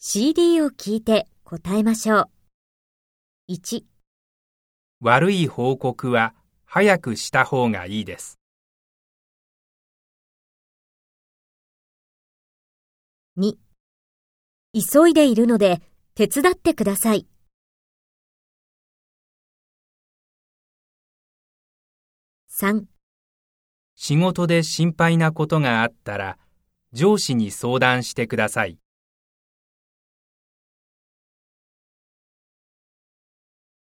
CD を聞いて答えましょう。1、 悪い報告は早くした方がいいです。 2、急いでいるので手伝ってください。3、 仕事で心配なことがあったら、上司に相談してください。